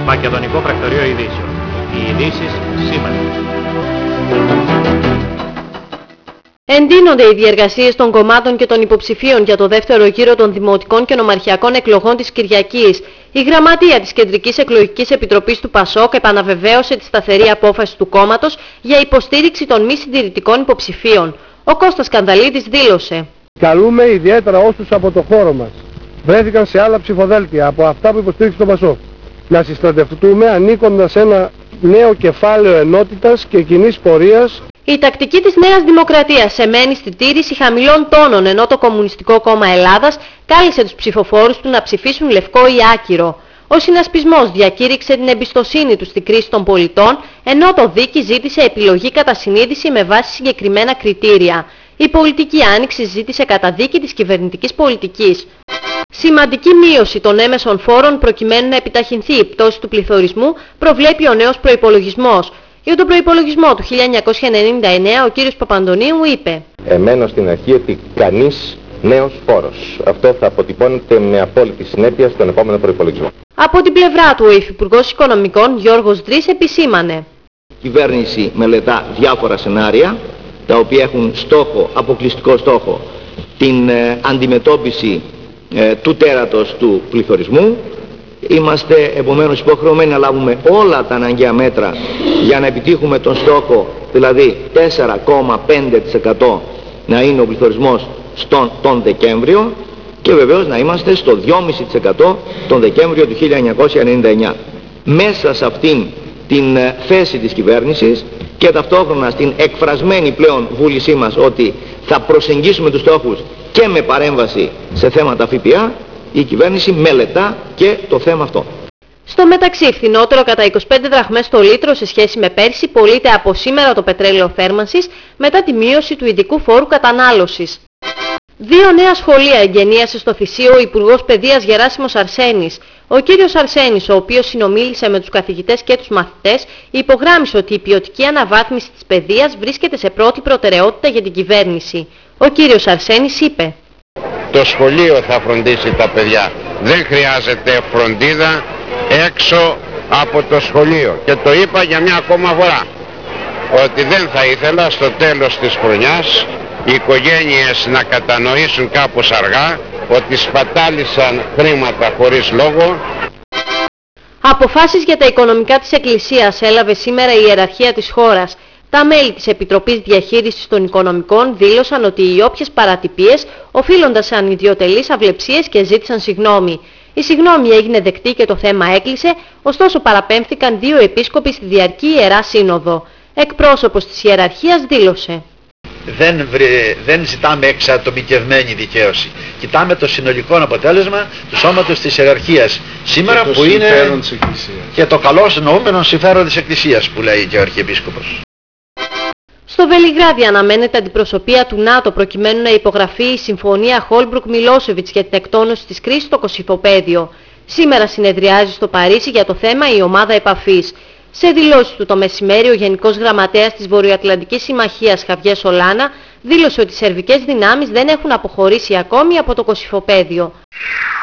Μακεδονικό Πρακτορείο Ειδήσεων. Οι ειδήσεις σήμερα. Εντείνονται οι διεργασίες των κομμάτων και των υποψηφίων για το δεύτερο γύρο των δημοτικών και νομαρχιακών εκλογών της Κυριακής. Η γραμματεία της Κεντρικής Εκλογικής Επιτροπής του ΠΑΣΟΚ επαναβεβαίωσε τη σταθερή απόφαση του κόμματος για υποστήριξη των μη συντηρητικών υποψηφίων. Ο Κώστας Κανδαλίδης δήλωσε: «Καλούμε ιδιαίτερα όσους από το χώρο μας βρέθηκαν σε άλλα ψηφοδέλτια από αυτά που υποστήριξε το ΠΑΣΟΚ να συστρατευτούμε ανήκοντας σε ένα νέο κεφάλαιο ενότητας και κοινής πορείας». Η τακτική της Νέας Δημοκρατίας εμένει στη τήρηση χαμηλών τόνων, ενώ το Κομμουνιστικό Κόμμα Ελλάδας κάλεσε τους ψηφοφόρους του να ψηφίσουν λευκό ή άκυρο. Ο συνασπισμός διακήρυξε την εμπιστοσύνη του στη κρίση των πολιτών, ενώ το ΔΙΚΙ ζήτησε επιλογή κατά συνείδηση με βάση συγκεκριμένα κριτήρια. Η Πολιτική Άνοιξη ζήτησε καταδίκη της κυβερνητικής πολιτικής. Σημαντική μείωση των έμεσων φόρων προκειμένου να επιταχυνθεί η πτώση του πληθωρισμού προβλέπει ο νέος προϋπολογισμός. Για τον προϋπολογισμό του 1999 ο κύριος Παπαντονίου είπε: «Εμένω στην αρχή ότι κανείς νέος φόρος. Αυτό θα αποτυπώνεται με απόλυτη συνέπεια στον επόμενο προϋπολογισμό». Από την πλευρά του ο Υφυπουργός Οικονομικών Γιώργος Δρής επισήμανε: Η κυβέρνηση μελετά διάφορα σενάρια, τα οποία έχουν αποκλειστικό στόχο την αντιμετώπιση του τέρατος του πληθωρισμού. Είμαστε επομένως υποχρεωμένοι να λάβουμε όλα τα αναγκαία μέτρα για να επιτύχουμε τον στόχο, δηλαδή 4,5% να είναι ο πληθωρισμός τον Δεκέμβριο και βεβαίως να είμαστε στο 2,5% τον Δεκέμβριο του 1999. Μέσα σε αυτήν την θέση της κυβέρνησης και ταυτόχρονα στην εκφρασμένη πλέον βούλησή μας ότι θα προσεγγίσουμε τους στόχους και με παρέμβαση σε θέματα ΦΠΑ, η κυβέρνηση μελετά και το θέμα αυτό. Στο μεταξύ, φθηνότερο κατά 25 δραχμές το λίτρο σε σχέση με πέρσι πωλείται από σήμερα το πετρέλαιο θέρμανσης μετά τη μείωση του ειδικού φόρου κατανάλωσης. 2 νέα σχολεία εγγενίασε στο Θησίο ο Υπουργός Παιδείας Γεράσιμος Αρσένης. Ο κύριος Αρσένης, ο οποίος συνομίλησε με τους καθηγητές και τους μαθητές, υπογράμμισε ότι η ποιοτική αναβάθμιση της παιδείας βρίσκεται σε πρώτη προτεραιότητα για την κυβέρνηση. Ο κύριος Αρσένης είπε: «Το σχολείο θα φροντίσει τα παιδιά. Δεν χρειάζεται φροντίδα έξω από το σχολείο». Και το είπα για μια ακόμα φορά, ότι δεν θα ήθελα στο τέλος της χρονιάς οι οικογένειες να κατανοήσουν κάπως αργά ότι σπατάλησαν χρήματα χωρίς λόγο. Αποφάσεις για τα οικονομικά της Εκκλησίας έλαβε σήμερα η ιεραρχία της χώρας. Τα μέλη της Επιτροπής Διαχείρισης των Οικονομικών δήλωσαν ότι οι όποιες παρατυπίες οφείλονταν σε ανιδιοτελείς αυλεψίες και ζήτησαν συγγνώμη. Η συγγνώμη έγινε δεκτή και το θέμα έκλεισε, ωστόσο παραπέμφθηκαν 2 επίσκοποι στη διαρκή Ιερά Σύνοδο. Εκπρόσωπος της ιεραρχίας δήλωσε: Δεν ζητάμε εξατομικευμένη δικαίωση. Κοιτάμε το συνολικό αποτέλεσμα του σώματος της ιεραρχίας σήμερα, που είναι και το καλώς νοούμενο συμφέρον της Εκκλησίας, που λέει και ο Αρχιεπίσκοπος. Στο Βελιγράδι αναμένεται αντιπροσωπεία του ΝΑΤΟ προκειμένου να υπογραφεί η Συμφωνία Χόλμπρουκ-Μιλόσεβιτς για την εκτόνωση της κρίσης στο Κωσυφοπαίδιο. Σήμερα συνεδριάζει στο Παρίσι για το θέμα η ομάδα επαφής. Σε δηλώσεις του το μεσημέρι, ο Γενικός Γραμματέας της Βορειοατλαντικής Συμμαχίας Χαβιέ Σολάνα δήλωσε ότι οι σερβικές δυνάμεις δεν έχουν αποχωρήσει ακόμη από το Κωσυφοπαίδιο.